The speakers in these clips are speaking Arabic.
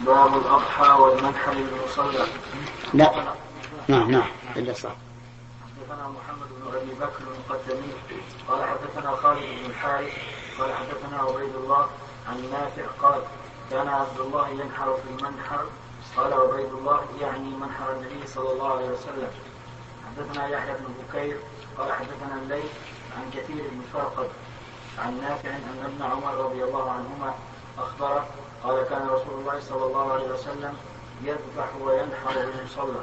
باب الأضحى والمنحر للمصلى. لا نعم إلا صح. حدثنا محمد بن أبي بكر المقدمي قال حدثنا خالد بن الحارث قال حدثنا عبيد الله عن نافع قال كان عبد الله ينحر في المنحر. قال عبيد الله يعني منحر النبي صلى الله عليه وسلم. حدثنا يحيى بن بكير قال حدثنا الليث عن كثير بن فرقد عن نافع أن ابن عمر رضي الله عنهما أخبره قال كان رسول الله صلى الله عليه وسلم يذبح وينحر بالمصلى.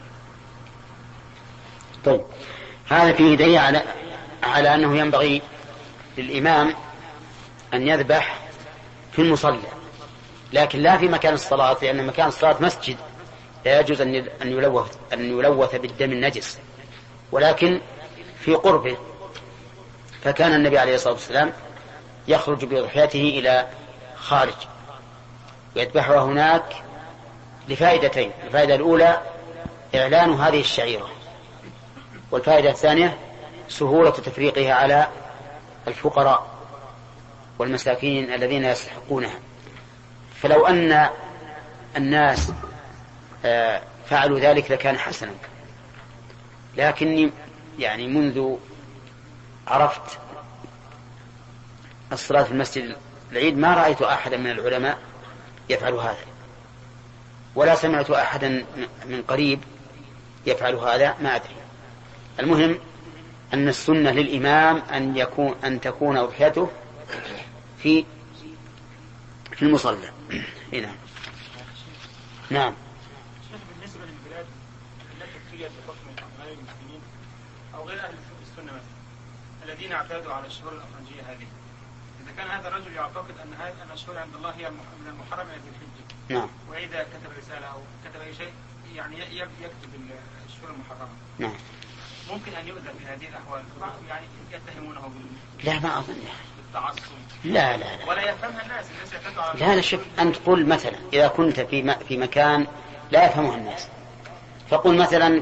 طيب، هذا فيه دليل على أنه ينبغي للإمام أن يذبح في المصلى، لكن لا في مكان الصلاة، لأن مكان الصلاة مسجد لا يجوز أن يلوث بالدم النجس، ولكن في قربه. فكان النبي عليه الصلاة والسلام يخرج بضحيته إلى خارج ويذبحها هناك لفائدتين: الفائدة الأولى إعلان هذه الشعيرة، والفائدة الثانية سهولة تفريقها على الفقراء والمساكين الذين يستحقونها. فلو أن الناس فعلوا ذلك لكان حسنا، لكني يعني منذ عرفت الصلاة في المسجد العيد ما رأيت أحدا من العلماء يفعل هذا، ولا سمعت أحدا من قريب يفعل هذا، ما أدري. المهم أن السنة للإمام أن تكون أضحيته في المصلى. هنا نعم. بالنسبة للبلاد التي تخيل بحكم غير المسلمين أو غير أهل السنة مثلا الذين اعتادوا على الشهور الأفرنجية هذه، إذا كان هذا الرجل يعتقد أن هذه الشهور عند الله هي من المحرم ذي الحجة، نعم، وإذا كتب رسالة أو كتب أي شيء يعني يكتب الشهور المحرمة، نعم، ممكن أن يؤذى في هذه الأحوال، يعني يتهمونه لا ما أظن بالتعصب. لا ولا يفهمها الناس يعتادوا على لا شوف، أنت قل مثلا إذا كنت في مكان لا يفهمه الناس، فقل مثلا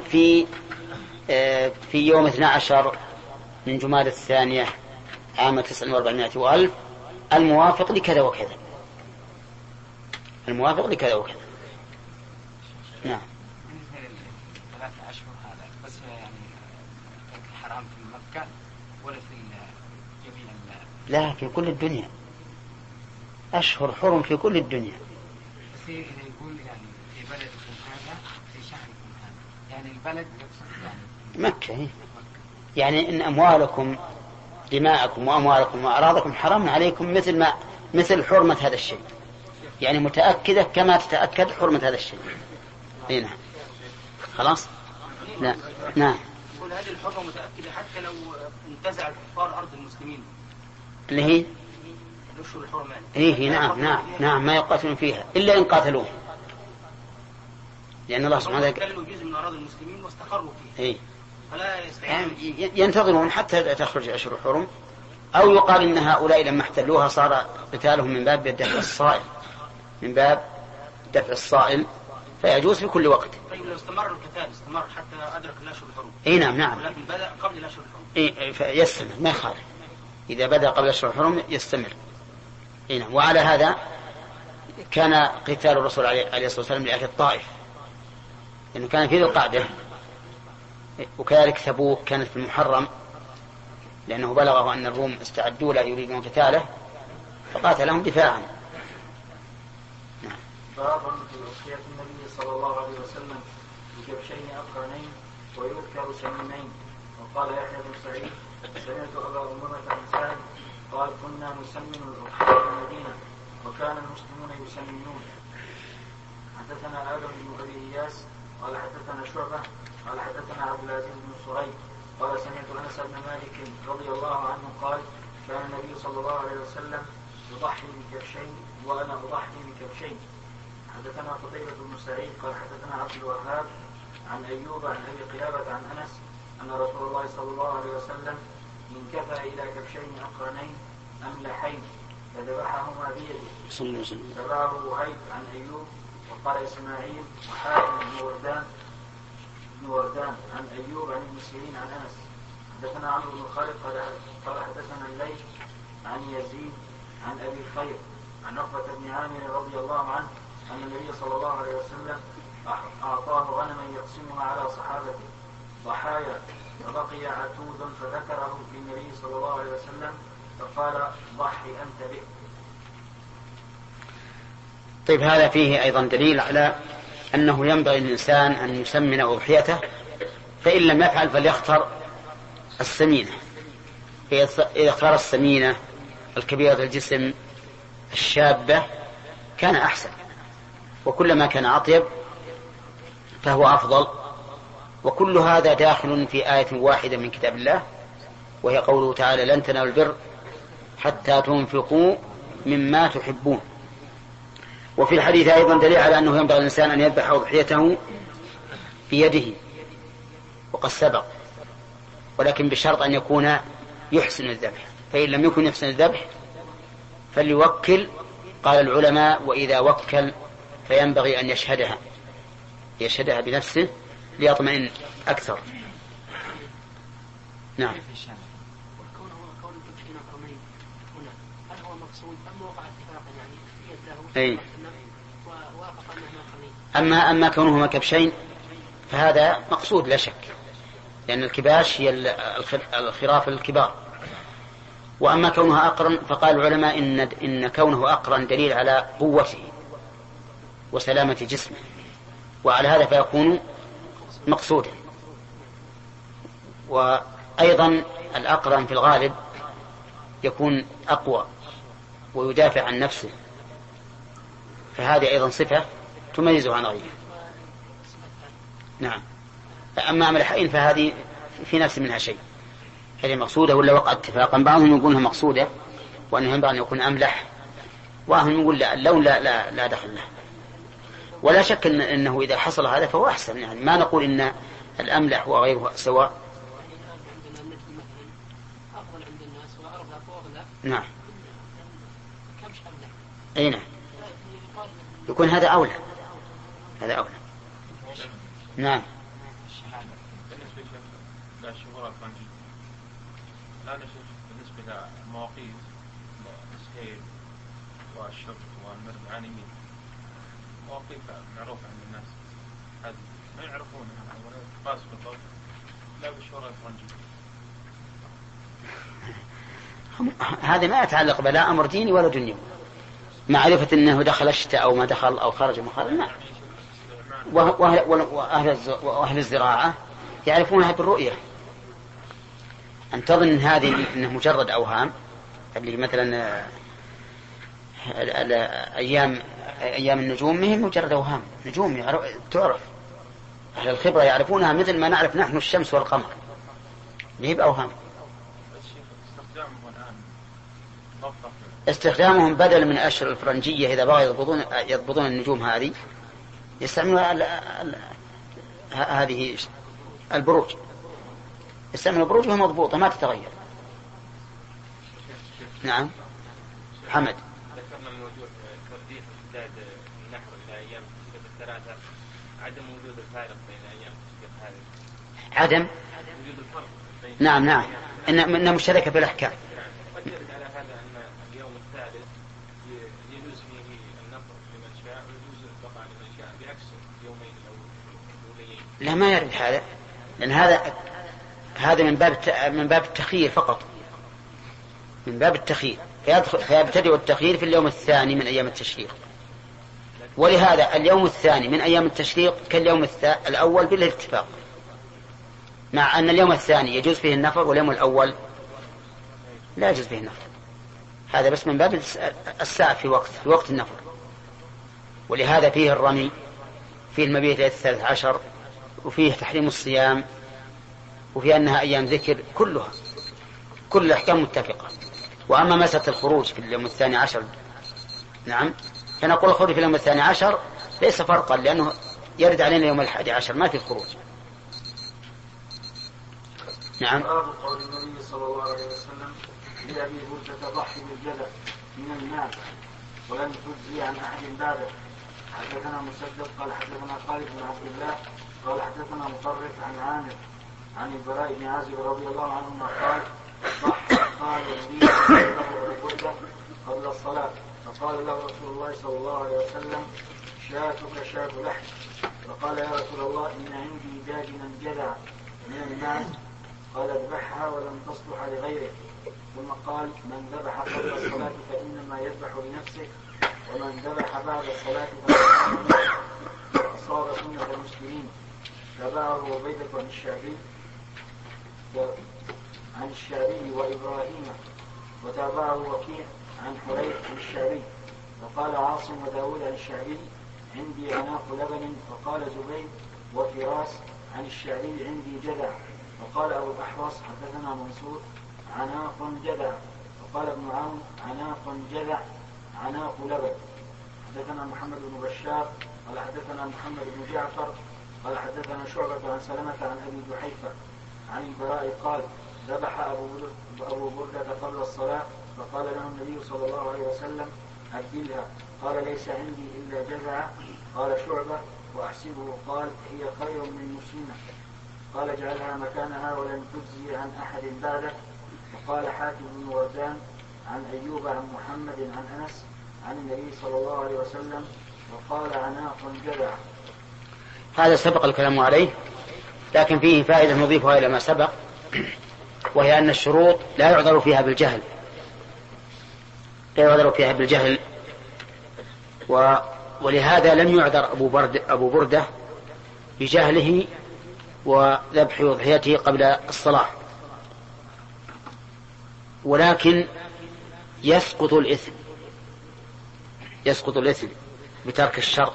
في يوم 12 من جمادى الثانية عام 4900 وألف الموافق لكذا وكذا، الموافق لكذا وكذا. نعم. ثلاثة أشهر هذا بس يعني حرام في مكة ولا في جميع لا، في كل الدنيا، أشهر حرم في كل الدنيا. بس إذا يقول يعني في بلدكم هذا في شهركم هذا، يعني البلد يعني مكة، يعني إن أموالكم دماءكم وأموالكم وأعراضكم حرام عليكم مثل حرمة هذا الشيء، يعني متأكدة كما تتأكد حرمة هذا الشيء. هنا خلاص. لا نعم. يقول هذه الحرمة متأكدة حتى لو انتزع الكفار أرض المسلمين اللي هي الأشهر الحرمة. إيه نعم ما يقاتلون فيها إلا إن قاتلوه، لأن الله سبحانه وتعالى قالوا جزء من أراضي المسلمين واستقروا فيه. إيه، فلا يعني ينتظرون حتى تخرج أشهر الحرم، أو يقال إن هؤلاء لما احتلوها صار قتالهم من باب دفع الصائل، من باب دفع الصائل، فيجوز في كل وقت. طيب لو استمر القتال استمر حتى أدرك الأشهر الحرم. إيه نعم. ولكن بدأ قبل الأشهر الحرم. إيه فيستمر ما يخالف، إذا بدأ قبل الأشهر الحرم يستمر. إيه نعم. وعلى هذا كان قتال الرسول عليه الصلاة والسلام لأهل الطائف، لأنه كان في ذي القعدة، وكذلك تبوك كانت في المحرم، لأنه بلغه أن الروم استعدوا لا يريدون قتاله فقاتلهم دفاعا. باب في وصية النبي صلى الله عليه وسلم بكبشين أقرنين ويذكر سمينين. وقال يحيى بن سعيد سمعت أبا أمامة بن سعد قال كنا نسمن الأضحية في المدينة وكان المسلمون يسمنون. حدثنا آدم بن أبي إياس قال حدثنا شعبة قال حدثنا عبد العزيز بن صهيب قال سمعت أنس بن مالك رضي الله عنه قال كان النبي صلى الله عليه وسلم يضحي بكبشين وأنا أضحي بكبشين. حدثنا قتيبة بن سعيد قال حدثنا عبد الوهاب عن أيوب عن أبي قلابة عن أنس أن رسول الله صلى الله عليه وسلم انكفى إلى كبشين أقرنين أملحين فذبحهما بيده. تبعه وهيب عن أيوب وقال إسماعيل وحاتم بن وردان عن أيوب عن ابن سيرين عن أنس. حدثنا عمرو بن خالد قال حدثنا الليث عن يزيد عن أبي الخير عن عقبة بن عامر رضي الله عنه أن النبي صلى الله عليه وسلم أعطاه غنما يقسمها على صحابته ضحايا، فبقي عتود فذكره للنبي صلى الله عليه وسلم فقال ضحي أنت به. طيب هذا فيه أيضا دليل على أنه ينبغي للإنسان أن يسمن أضحيته، فإن لم يفعل فليختر السمينة، إذا اختار السمينة الكبيرة الجسم الشابة كان أحسن، وكلما كان أطيب فهو أفضل. وكل هذا داخل في آية واحدة من كتاب الله، وهي قوله تعالى لن تنالوا البر حتى تنفقوا مما تحبون. وفي الحديث أيضا دليل على أنه ينبغي الإنسان أن يذبح أضحيته بيده وقد سبق، ولكن بشرط أن يكون يحسن الذبح، فإن لم يكن يحسن الذبح فليوكل. قال العلماء وإذا وكل فينبغي أن يشهدها بنفسه ليطمئن أكثر. نعم. أي. أما كونهما كبشين فهذا مقصود لا شك، لأن الكباش هي الخراف الكبار. وأما كونها أقرن فقال العلماء إن كونه أقرن دليل على قوته وسلامة جسمه، وعلى هذا فيكون مقصودا. وأيضا الأقرن في الغالب يكون أقوى ويدافع عن نفسه، فهذه أيضا صفة تميزه عن غيره. نعم. أما أملحين فهذه في نفس منها شيء، هذه مقصودة ولا وقع اتفاقا. بعضهم يقولها مقصودة وأنه ينبغي أن يكون أملح، وهم يقول لا اللون لا دخل له. ولا شك أنه إذا حصل هذا فهو أحسن، يعني ما نقول إن الأملح وغيره سواء. نعم. أي نعم، يكون هذا أولى. نعم. الآن بالنسبة للمواقيت السهيل والشرط والمرض عانيين مواقيت معروفة عند الناس، هذه ما يعرفونها ولا تقاس بالضبط لا بالشورى الفرنجية. هذا ما يتعلق بلا أمر ديني ولا دنيوي، معرفة أنه دخل الشتاء أو ما دخل أو خرج مخرج ما. وأهل الزراعة يعرفونها بالرؤية. أن تظن هذه إنه مجرد أوهام، اللي مثلا أيام النجوم مهم مجرد أوهام، نجوم تعرف، أهل الخبرة يعرفونها مثل ما نعرف نحن الشمس والقمر، مهم أوهام. استخدامهم بدل من أشهر الفرنجية إذا بغوا يضبطون النجوم هذه يستعملون هذه البروج، يستعمل البروج وهي مضبوطة ما تتغير. نعم. حمد. ذكرنا من وجود ترديد امتداد النحو إلى أيام التشريق الثلاثة، عدم وجود الفارق بين أيام التشريق هذه. عدم وجود الفرق بين. نعم. إنها مشتركة في الأحكام. قد يرد على هذا أن اليوم الثالث يجوز فيه النفر لمن شاء ويجوز البقاء لمن شاء بعكس اليومين الأوليين. لا ما يرد هذا، لأن هذا من باب التخيير فقط، من باب التخيير، فيبتدئ التخيير في اليوم الثاني من أيام التشريق. ولهذا اليوم الثاني من أيام التشريق كاليوم الأول بالاتفاق، مع أن اليوم الثاني يجوز فيه النفر واليوم الأول لا يجوز فيه النفر. هذا بس من باب الساعة في وقت النفر. ولهذا فيه الرمي، فيه المبيت 13، وفيه تحريم الصيام، وفي أنها أيام ذكر، كل الأحكام متفقة. وأما مسألة الخروج في اليوم 12 نعم، فنقول الخروج في اليوم 12 ليس فرقا، لأنه يرد علينا يوم 11 ما في الخروج. نعم. قول النبي صلى الله عليه وسلم لأبي بردة ضحي بالجدل من المال ولم تجزي عن أحد بعده. حدثنا مسدد قال حدثنا خالد بن عبد الله قال حدثنا مطرف عن عامر عن البراء بن عازب رضي الله عنهما قال النبي صلى الله عليه وسلم قبل الصلاة، فقال له رسول الله صلى الله عليه وسلم شاتك شات لحم. فقال يا رسول الله إن عندي داجنا جذع من الناس. قال اذبحها ولم تصلح لغيره. ثم قال من ذبح قبل الصلاة فإنما يذبح لنفسه ومن ذبح بعد الصلاة فإنما أصاب سنة المسلمين. تابعه عبيدة عن الشعبي وإبراهيم وتابعه وكيع عن حريث عن الشعبي. وقال عاصم وداود عن الشعبي عندي عناق لبن. وقال زبيد وفراس عن الشعبي عندي جذع. وقال أبو الأحوص حدثنا منصور عناق جذع. وقال ابن عون عناق جذع عناق لبن. حدثنا محمد بن بشار قال حدثنا محمد بن جعفر قال حدثنا شعبة عن سلمة عن أبي جحيفة عن البراء قال ذبح أبو بردة قبل الصلاة فقال له النبي صلى الله عليه وسلم أبدلها. قال ليس عندي إلا جذع. قال شعبة وأحسبه قال هي خير من مسلمة. قال اجعلها مكانها ولن تجزي عن أحد بعدك. وقال حاتم بن وردان عن أيوب عن محمد عن أنس عن النبي صلى الله عليه وسلم وقال عناق جذع. هذا سبق الكلام عليه، لكن فيه فائدة نضيفها إلى ما سبق، وهي أن الشروط لا يعذر فيها بالجهل، ولهذا لم يعذر أبو بردة بجهله وذبح أضحيته قبل الصلاة، ولكن يسقط الإثم بترك الشرط.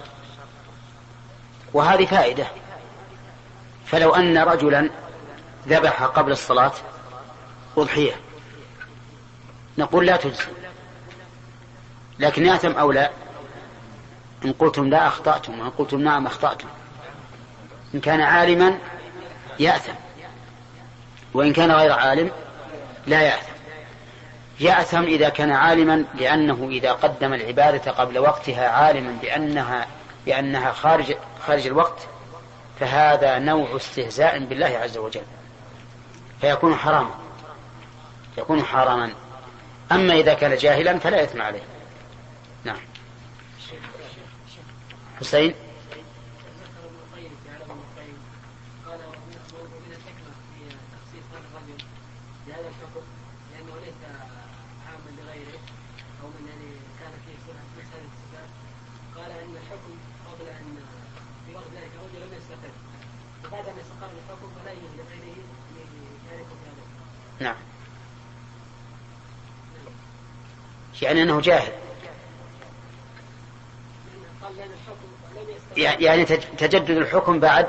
وهذه فائدة. فلو أن رجلا ذبح قبل الصلاة أضحية نقول لا تجزي، لكن يأثم أو لا؟ إن قلتم لا أخطأتم، وإن قلتم نعم أخطأتم. إن كان عالما يأثم، وإن كان غير عالم لا يأثم. يأثم إذا كان عالما، لأنه إذا قدم العبادة قبل وقتها عالما بأنها خارج الوقت فهذا نوع استهزاء بالله عز وجل، فيكون حراما. أما إذا كان جاهلا فلا يثم عليه. نعم. حسين. نعم، يعني أنه جاهل، يعني تجدد الحكم بعد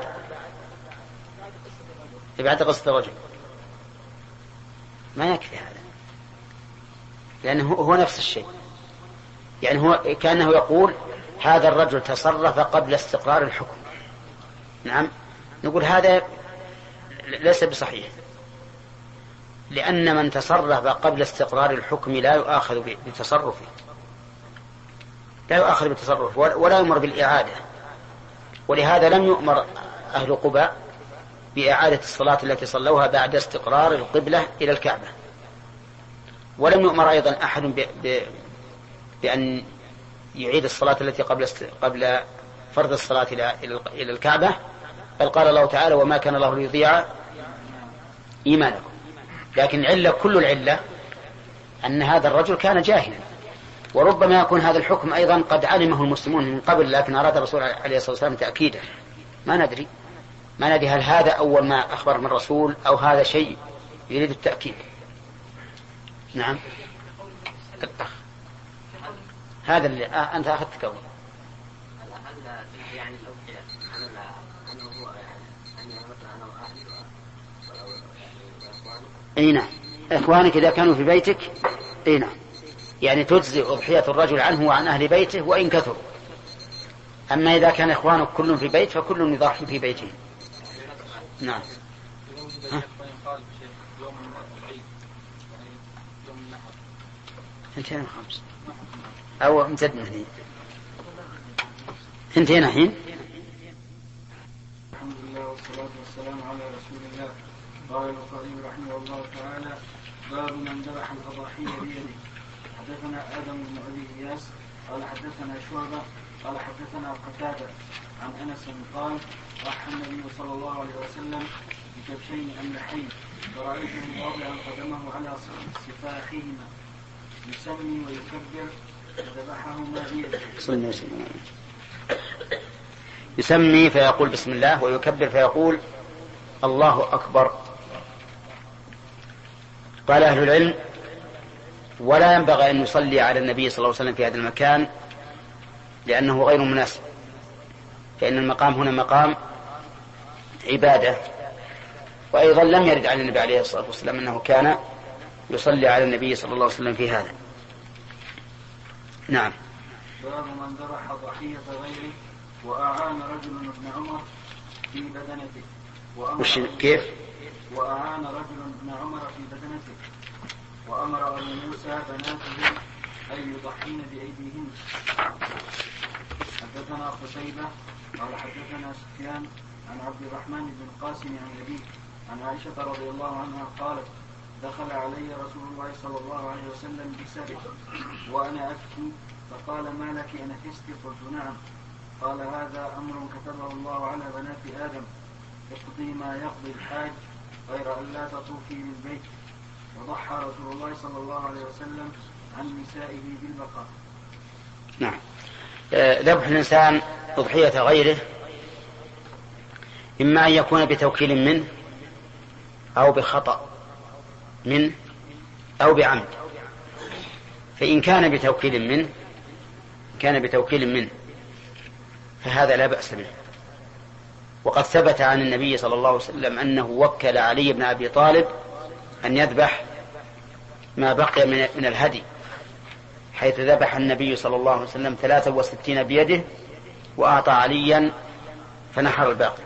قصة الرجل. ما يكفي هذا، لأنه هو نفس الشيء. يعني هو كأنه يقول هذا الرجل تصرف قبل استقرار الحكم. نعم، نقول هذا ليس بصحيح، لأن من تصرف قبل استقرار الحكم لا يؤاخذ بتصرفه، ولا يؤمر بالإعادة. ولهذا لم يؤمر أهل قباء بإعادة الصلاة التي صلوها بعد استقرار القبلة إلى الكعبة، ولم يؤمر أيضا أحد بأن يعيد الصلاة التي قبل فرض الصلاة إلى الكعبة، بل قال الله تعالى وما كان الله ليضيع إيمانكم. لكن كل العلة أن هذا الرجل كان جاهلا، وربما يكون هذا الحكم أيضا قد علمه المسلمون من قبل، لكن أراد الرسول عليه الصلاة والسلام تأكيده. ما ندري هل هذا أول ما أخبر من الرسول أو هذا شيء يريد التأكيد. نعم. الأخ هذا اللي أنت أخذت كونه يعني أي نعم، إخوانك إذا كانوا في بيتك أي نعم، يعني تجزي أضحية الرجل عنه وعن أهل بيته وإن كثروا. أما إذا كان إخوانك كلهم في بيت فكل يضحي في بيته. نعم. انتهينا 5 أو امتدنا هنا. انتهينا الحين. الحمد لله والصلاة والسلام على رسول الله. قال البخاري رحمه الله تعالى باب من ذبح الأضاحي بيده. حدثنا آدم بن أبي إياس قال حدثنا شعبة قال حدثنا قتادة عن أنس قال رح النبي صلى الله عليه وسلم بكبشين أملحين فرأيته واضعا قدمه على سفاحهما يسمي ويكبر فذبحهما بيده. يسمي فيقول بسم الله ويكبر فيقول الله أكبر. قال أهل العلم ولا ينبغي أن يصلي على النبي صلى الله عليه وسلم في هذا المكان لأنه غير مناسب، فإن المقام هنا مقام عبادة. وأيضا لم يرد عن النبي عليه الصلاة والسلام أنه كان يصلي على النبي صلى الله عليه وسلم في هذا. نعم. باب من ذبح ضحية غيره وأعان رجل ابن عمر في بدنته كيف؟ وأعان رجل ابن عمر في بدنته وأمر أبو موسى بناته أن يضحين بأيديهن. حدثنا قتيبة قال حدثنا سفيان عن عبد الرحمن بن القاسم عن أبيه عن عائشة رضي الله عنها قالت دخل علي رسول الله صلى الله عليه وسلم بسبع وأنا أبكي فقال ما لك أنفست؟ قلت نعم. قال هذا أمر كتبه الله على بنات آدم اقضي ما يقضي الحاج غير أن لا تطوفي بالبيت. وضحى رسول الله صلى الله عليه وسلم عن نسائه بالبقاء. نعم. ذبح الإنسان أضحية غيره إما أن يكون بتوكيل منه أو بخطأ منه أو بعمد. فإن كان بتوكيل منه فهذا لا بأس به. وقد ثبت عن النبي صلى الله عليه وسلم أنه وكل علي بن أبي طالب أن يذبح ما بقي من الهدي، حيث ذبح النبي صلى الله عليه وسلم 63 بيده وأعطى عليا فنحر الباقي.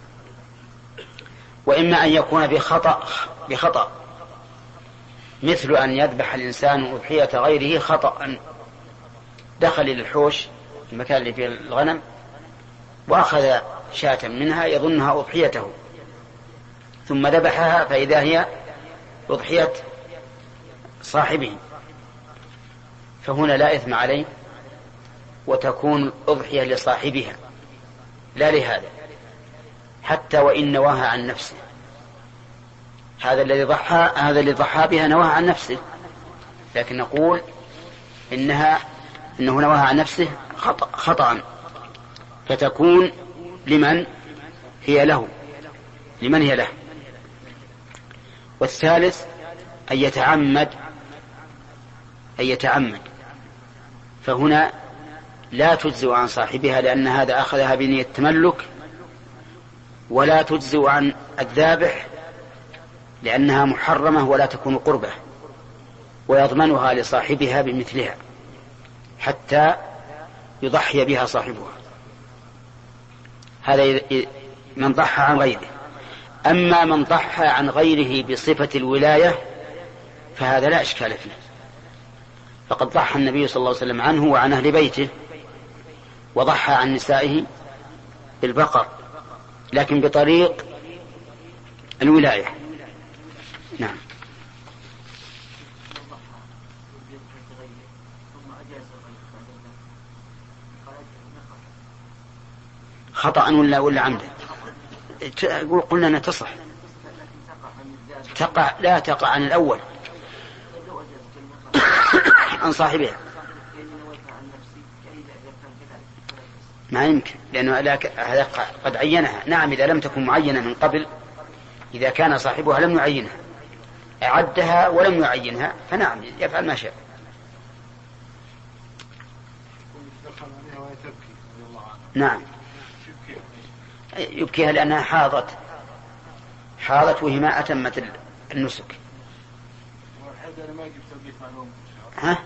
وإما أن يكون بخطأ مثل أن يذبح الإنسان أضحية غيره خطأ، دخل للحوش المكان اللي فيه الغنم وأخذ شاة منها يظنها أضحيته ثم ذبحها فإذا هي أضحية صاحبه، فهنا لا إثم عليه وتكون أضحية لصاحبها لا لهذا، حتى وإن نواها عن نفسه. هذا الذي ضحى بها نواها عن نفسه، لكن نقول إنه نواها عن نفسه خطأ، فتكون لمن هي له. والثالث أن يتعمد، فهنا لا تجزئ عن صاحبها لأن هذا أخذها بنية التملك، ولا تجزئ عن الذابح لأنها محرمة ولا تكون قربة، ويضمنها لصاحبها بمثلها حتى يضحي بها صاحبها. هذا من ضحى عن غيره. أما من ضحى عن غيره بصفة الولاية فهذا لا إشكال فيه، فقد ضحى النبي صلى الله عليه وسلم عنه وعن أهل بيته، وضحى عن نسائه بالبقر لكن بطريق الولاية. نعم. خطأ ولا عمدا؟ قلنا أنها تصح، لا تقع عن الأول عن صاحبها، ما يمكن لأنه هذا قد عينها. نعم إذا لم تكن معينة من قبل، إذا كان صاحبها لم يعينها أعدها ولم يعينها فنعم يفعل ما شاء. نعم يبكيها لأنها حاضت وهي ما أتمت النسك. ها؟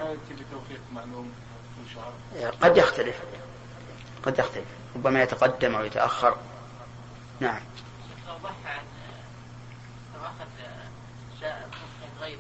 قد يختلف ربما يتقدم أو يتأخر. نعم. لو ضحى لو أخذ شاء غيره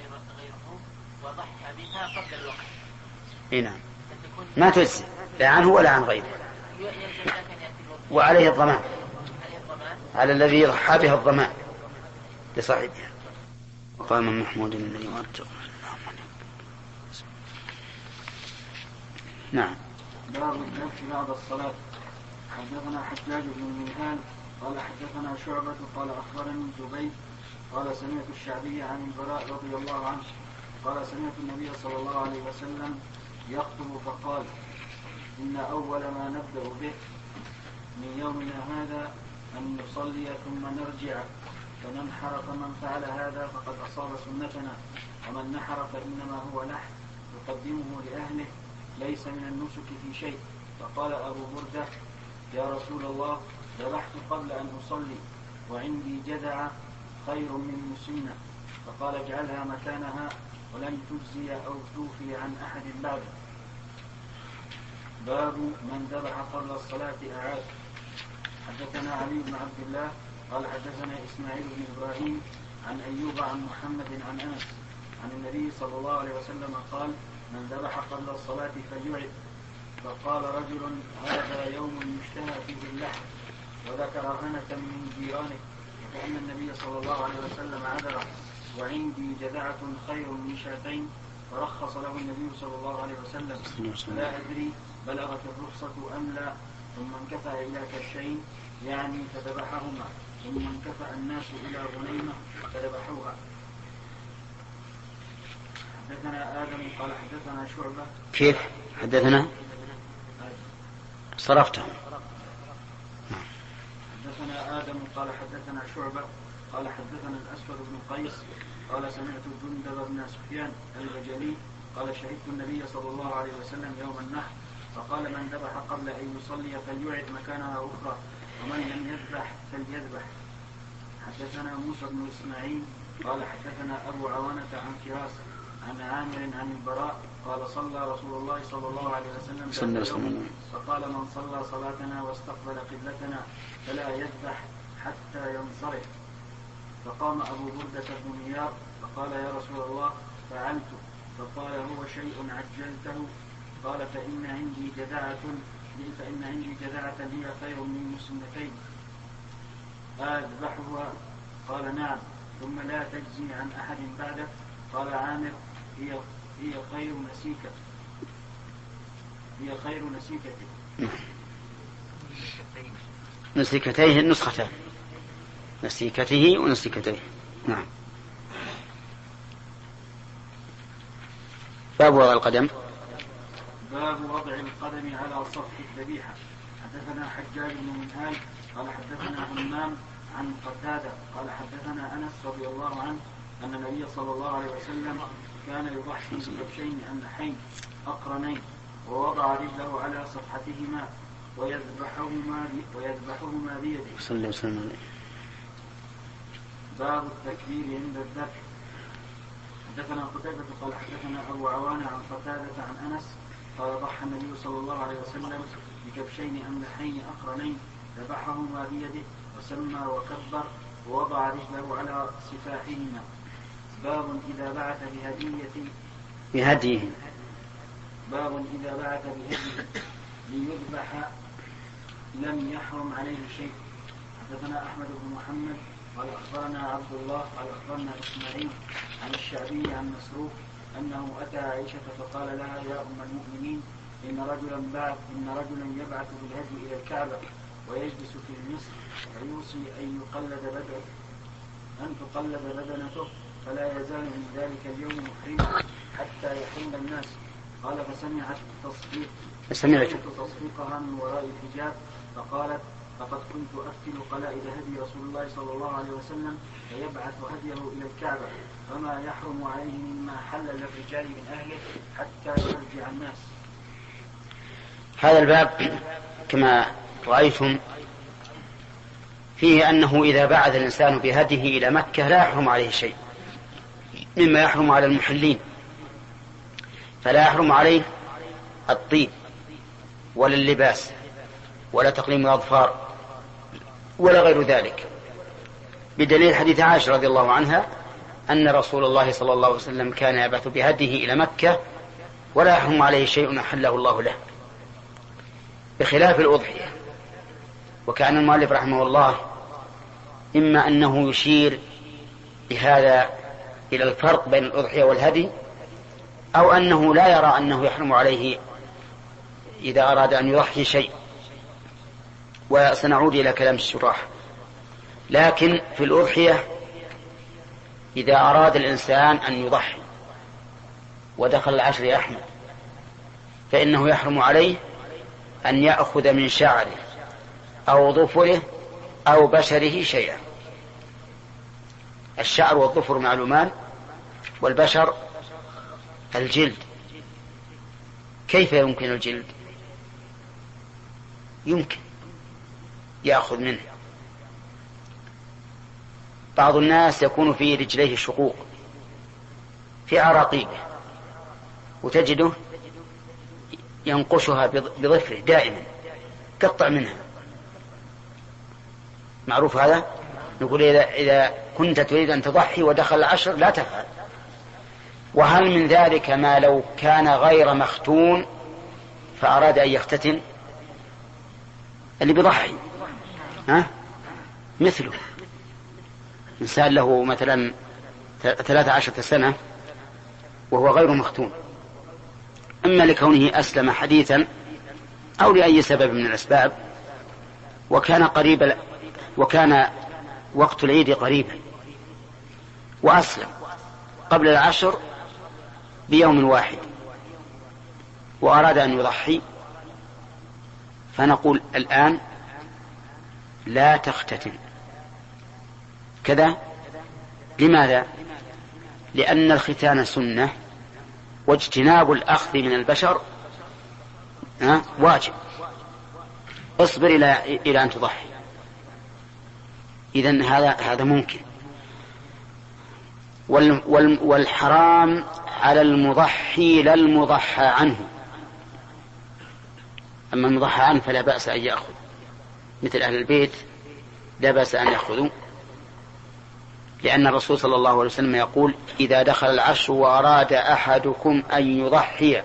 وضحى بها قبل الوقت. نعم ما تجزي لا عنه ولا عن غيره، وعليه الضمان على الذي ضحى بها الضمان لصاحبها. وقال من محمود الذي وارجع نعم. باب الذبح بعد الصلاة. حدثنا حجاج بن المنهال قال حدثنا شعبة قال أخبرني زبيد قال سمعت الشعبي عن البراء رضي الله عنه قال سمعت النبي صلى الله عليه وسلم يخطب فقال إن أول ما نبدأ به من يومنا هذا أن نصلي ثم نرجع فننحر، فمن فعل هذا فقد أصاب سنتنا، ومن نحر فإنما هو نحر يقدمه لأهله ليس من النسك في شيء. فقال أبو بردة يا رسول الله ذبحت قبل أن أصلي وعندي جذع خير من مسنة، فقال اجعلها مكانها ولن تجزي أو توفي عن أحد بعد. باب من ذبح قبل الصلاة أعاد. حدثنا علي بن عبد الله قال حدثنا إسماعيل بن إبراهيم عن أيوب عن محمد عن أنس عن النبي صلى الله عليه وسلم قال من ذبح قبل الصلاة فليعد. فقال رجل هذا يوم يشتهى فيه اللحم، وذكر هنة من جيرانه، وكأن النبي صلى الله عليه وسلم عذره وعندي جذعة خير من شاتين، فرخص له النبي صلى الله عليه وسلم. لا أدري بلغت الرخصة أم لا. ثم انكفأ إلى كشين يعني فذبحهما، ثم انكفأ الناس إلى غنيمة فذبحوها. حدثنا آدم قال حدثنا شعبة. كيف حدثنا صرفته. حدثنا آدم قال حدثنا شعبة قال حدثنا الأسود بن قيس قال سمعت جندب بن سفيان البجلي قال شهدت النبي صلى الله عليه وسلم يوم النحر فقال من ذبح قبل أن يصلي فليعد مكانها أخرى، ومن لم يذبح فليذبح. حدثنا موسى بن إسماعيل قال حدثنا أبو عوانة عن فراس عن عامر عن البراء قال صلى رسول الله صلى الله عليه وسلم فقال من صلى صلاتنا واستقبل قبلتنا فلا يذبح حتى ينصرف. فقام أبو بردة بن نيار فقال يا رسول الله فعلت. فقال هو شيء عجلته. قال فإن عندي جذعة هي خير من مسنتين أذبحها. قال نعم. ثم لا تجزي عن أحد بعده. قال عامر هي خير نسيكته. نسيكتيه النسختان، نسيكته ونسيكتيه. نعم. باب وضع القدم. باب وضع القدم على سطح الذبيحة. حدثنا حجاج بن منهال قال حدثنا همام عن قتادة قال حدثنا أنس رضي الله عنه أن النبي صلى الله عليه وسلم كان يضحي بكبشين أملحين أقرنين ووضع رجله على صفحتهما ويذبحهما بيده. صلى الله عليه وسلم. باب التكبير عند الذبح. حدثنا قتادة قال حدثنا أبو عوانة عن قتادة عن أنس قال ضحى النبي صلى الله عليه وسلم بكبشين أملحين أقرنين ذبحهما بيده وسمى وكبر ووضع رجله على سفاحهما. باب إذا بعث بهديه ليذبح لم يحرم عليه شيء. حدثنا أحمد بن محمد قال أخبرنا عبد الله قال أخبرنا إسماعيل عن الشعبي عن مسروق أنه أتى عائشة فقال لها يا أم المؤمنين إن رجلا يبعث بالهدي إلى الكعبة ويجلس في المصر فيوصي أن تقلد بدنته فلا يزال من ذلك اليوم محرما حتى يحل الناس. قال فسمعت تصفيقها من وراء الحجاب فقالت فقد كنت أفتل قلائد هدي رسول الله صلى الله عليه وسلم فيبعث هديه إلى الكعبة فما يحرم عليه مما حل للرجال من أهله حتى يرجع الناس. هذا الباب كما رأيتم فيه أنه إذا بعث الإنسان بهديه إلى مكة لا يحرم عليه شيء مما يحرم على المحلين، فلا يحرم عليه الطيب ولا اللباس ولا تقليم الأظفار ولا غير ذلك، بدليل حديث عائشة رضي الله عنها أن رسول الله صلى الله عليه وسلم كان يبعث بهديه إلى مكة ولا يحرم عليه شيء أحله الله له، بخلاف الأضحية. وكان المؤلف رحمه الله إما أنه يشير بهذا إلى الفرق بين الأضحية والهدي، أو أنه لا يرى أنه يحرم عليه إذا أراد أن يضحي شيء، وسنعود إلى كلام الشراح. لكن في الأضحية إذا أراد الإنسان أن يضحي ودخل العشر يا أحمد، فإنه يحرم عليه أن يأخذ من شعره أو ظفره أو بشره شيئا. الشعر والظفر معلومان، والبشر الجلد. كيف يمكن الجلد؟ يمكن يأخذ منه. بعض الناس يكون في رجليه شقوق في عراقيبه، وتجده ينقشها بظفره دائما، قطع منها. معروف هذا؟ نقول إذا كنت تريد أن تضحي ودخل العشر لا تفعل. وهل من ذلك ما لو كان غير مختون فأراد أن يختتن؟ اللي بيضحي مثله إنسان له مثلا 13 سنة وهو غير مختون، إما لكونه أسلم حديثا أو لأي سبب من الأسباب، وكان وقت العيد قريبا وأسلم قبل العشر بيوم واحد وأراد أن يضحي، فنقول الآن لا تختتن كذا. لماذا؟ لأن الختان سنة، واجتناب الأخذ من البشر واجب. اصبر إلى أن تضحي. إذن هذا ممكن. والحرام على المضحي لا المضحى عنه. أما المضحى عنه فلا بأس أن يأخذ، مثل أهل البيت لا بأس أن يأخذوا، لأن الرسول صلى الله عليه وسلم يقول: إذا دخل العشر وأراد أحدكم أن يضحي،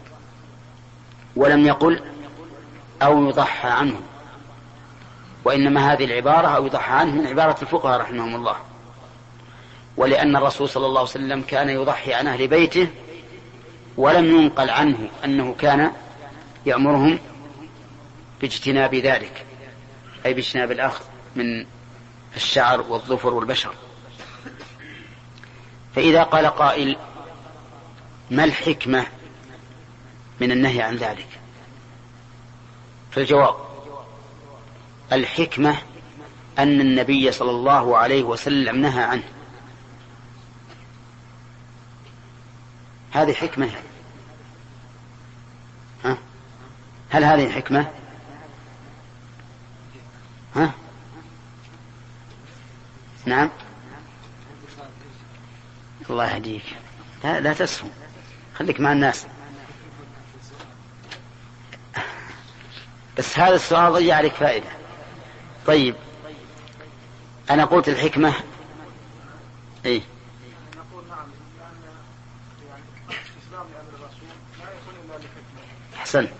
ولم يقل أو يضحى عنه، وإنما هذه العبارة أو يضحى عنه من عبارة الفقهاء رحمهم الله. ولأن الرسول صلى الله عليه وسلم كان يضحي عن أهل بيته، ولم ينقل عنه أنه كان يأمرهم باجتناب ذلك، أي باجتناب الأخذ من الشعر والظفر والبشر. فإذا قال قائل: ما الحكمة من النهي عن ذلك؟ فالجواب: الحكمة أن النبي صلى الله عليه وسلم نهى عنه. هذه حكمة. هل هذه حكمة؟ نعم. الله يهديك، لا تسفو، خليك مع الناس. بس هذا السؤال ضيع عليك فائدة. طيب، أنا قلت الحكمة إيه؟ نقول نعم، لأن يعني استسلام لأمر الرسول لا يكون إلا لحكمة. أحسن،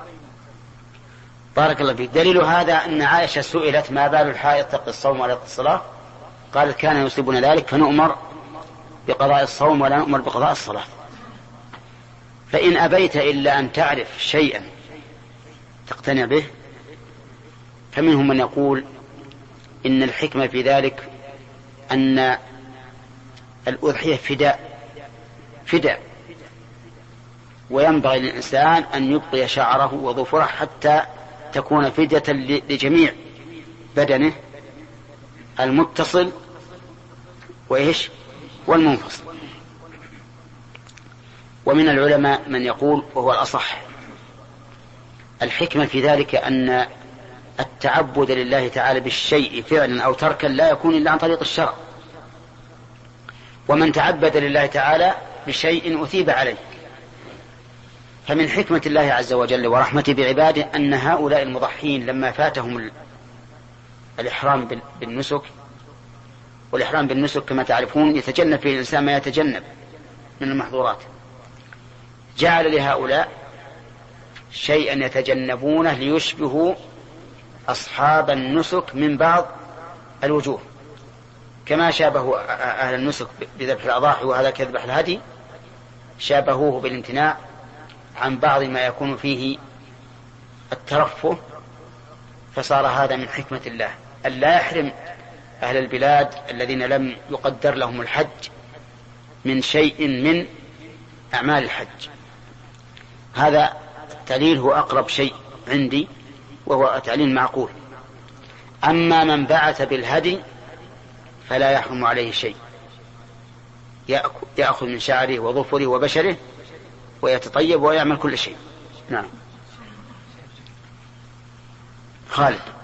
بارك الله فيك. دليل هذا أن عائشة سئلت: ما بال الحائض تقضي الصوم ولا الصلاة؟ قالت: كان يصيبنا ذلك فنؤمر بقضاء الصوم ولا نؤمر بقضاء الصلاة. فإن أبيت إلا أن تعرف شيئا تقتنع به، فمنهم من يقول إن الحكمة في ذلك أن الأضحية فداء، وينبغي للإنسان أن يبقي شعره وظفره حتى تكون فدية لجميع بدنه المتصل والمنفصل. ومن العلماء من يقول، وهو الأصح، الحكمة في ذلك أن التعبد لله تعالى بالشيء فعلا أو تركا لا يكون إلا عن طريق الشرع، ومن تعبد لله تعالى بشيء أثيب عليه. فمن حكمة الله عز وجل ورحمته بعباده أن هؤلاء المضحين لما فاتهم الإحرام بالنسك، والإحرام بالنسك كما تعرفون يتجنب فيه الإنسان ما يتجنب من المحظورات، جعل لهؤلاء شيئا يتجنبونه ليشبهوا أصحاب النسك من بعض الوجوه، كما شابهوا أهل النسك بذبح الأضاحي وهذا كذبح الهدي، شابهوه بالامتناع عن بعض ما يكون فيه الترفه فصار هذا من حكمة الله أن لا يحرم أهل البلاد الذين لم يقدر لهم الحج من شيء من أعمال الحج. هذا التعليل هو أقرب شيء عندي وهو تعليل معقول. أما من بعث بالهدي فلا يحرم عليه شيء، يأخذ من شعره وظفره وبشره ويتطيب ويعمل كل شيء. نعم. خالد.